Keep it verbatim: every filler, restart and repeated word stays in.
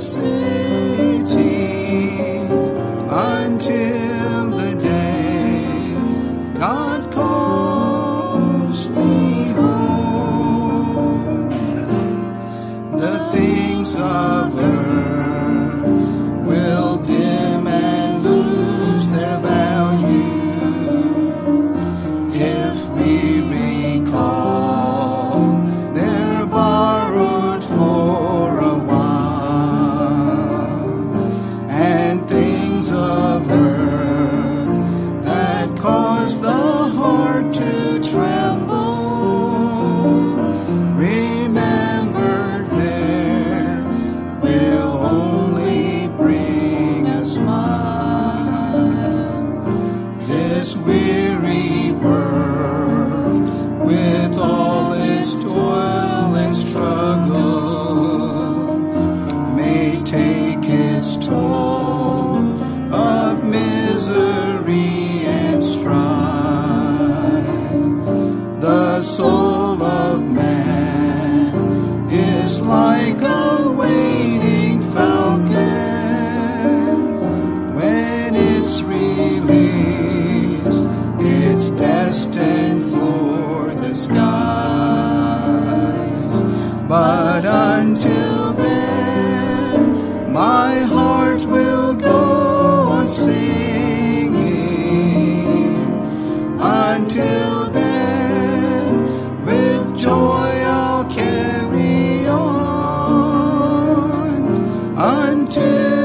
city until the day God calls me home. The things of earth will dim and lose their value if we recall they're borrowed for a while, and things of earth that cause the heart to tremble, remembered there will only bring a smile. This weary world with all its toil and struggle may take its toll of misery and strife. The soul of man is like a waiting falcon. When it's released, it's destined for the skies. But until then, my heart will go on singing. Until then, with joy I'll carry on. Until